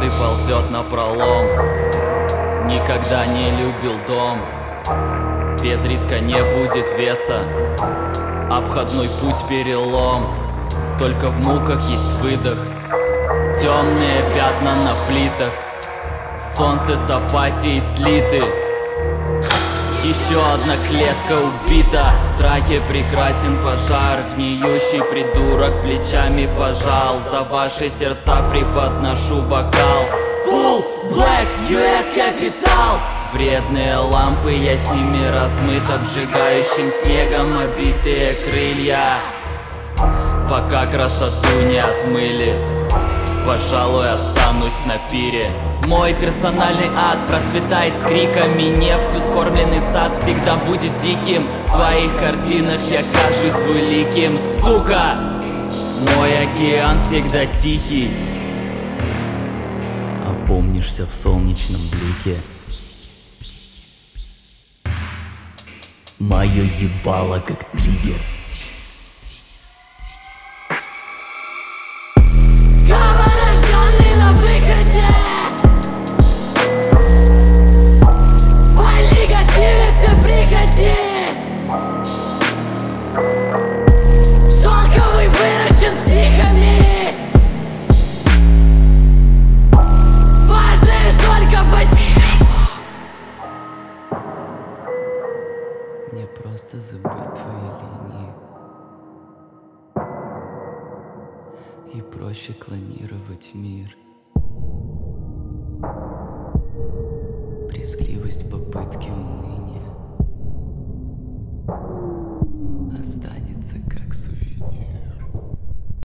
который ползет напролом. Никогда не любил дом. Без риска не будет веса. Обходной путь перелом. Только в муках есть выдох. Темные пятна на плитах. Солнце с апатией слиты. Еще одна клетка убита. В страхе прекрасен пожар. Гниющий придурок плечами пожал. За ваши сердца преподношу бокал. Full Black US Capital. Вредные лампы, я с ними размыт обжигающим снегом обитые крылья. Пока красоту не отмыли, пожалуй, останусь на пире. Мой персональный ад процветает с криками. Нефтью скормленный сад всегда будет диким. В твоих картинах я кажусь двуликим. Сука! Мой океан всегда тихий. Опомнишься в солнечном блике. Моё ебало как триггер. Рожденный на выходе. Мой негативец и приходи. Шелковый выращен психами. Важное только по-тихому. Мне просто забыть твои линии. И проще клонировать мир. Брезгливость попытки уныния останется как сувенир.